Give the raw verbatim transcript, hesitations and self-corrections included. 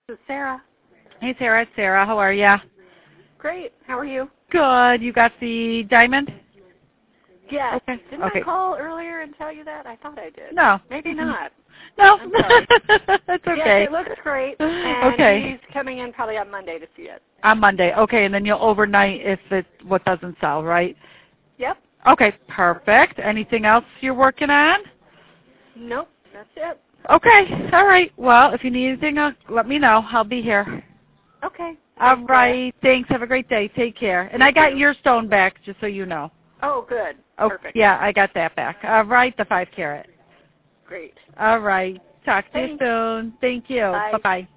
This is Sarah. Hey, Sarah. It's Sarah. How are ya? Great. How are you? Good. You got the diamond? Yes. Okay. Didn't okay. I call earlier and tell you that? I thought I did. No. Maybe not. No. I'm sorry. That's okay. Yes, it looks great. And okay. he's coming in probably on Monday to see it. On Monday. Okay, and then you'll overnight if it what doesn't sell, right? Yep. Okay, perfect. Anything else you're working on? Nope. That's it. Okay. All right. Well, if you need anything, uh, let me know. I'll be here. Okay. All Thanks, right. Thanks. Have a great day. Take care. And You I got too. your stone back, just so you know. Oh, good. Oh, Perfect. yeah, I got that back. All right, the five carat. Great. All right. Talk to Thanks. you soon. Thank you. Bye. Bye-bye.